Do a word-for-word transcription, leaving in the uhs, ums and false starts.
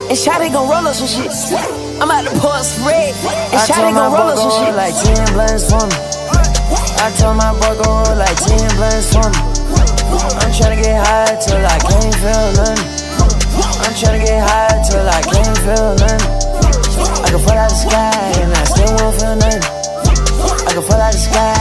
and Shawty gon' roll up some shit. I'm out to pour some red, and Shawty gon' roll up some shit. Like ten blunts for me. I told my boy go roll like ten blunts for me. I'm tryna get high till I can't feel nothing. I'm tryna get high till I can't feel nothing. I can fall out the sky and I still won't feel nothing. I can fall out the sky